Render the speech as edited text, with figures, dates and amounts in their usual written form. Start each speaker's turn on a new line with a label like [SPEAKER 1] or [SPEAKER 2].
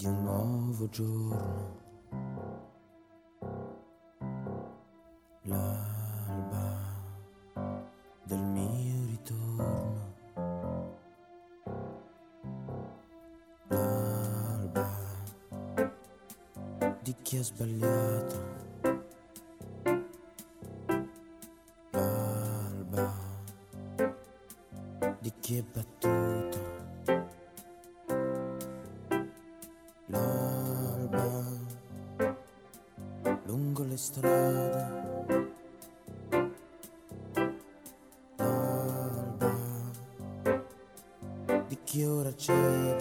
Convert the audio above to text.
[SPEAKER 1] di un nuovo giorno, l'alba del mio ritorno, l'alba di chi ha sbagliato, l'alba di chi è battuto, l'alba lungo le strade, l'alba di chi ora c'è.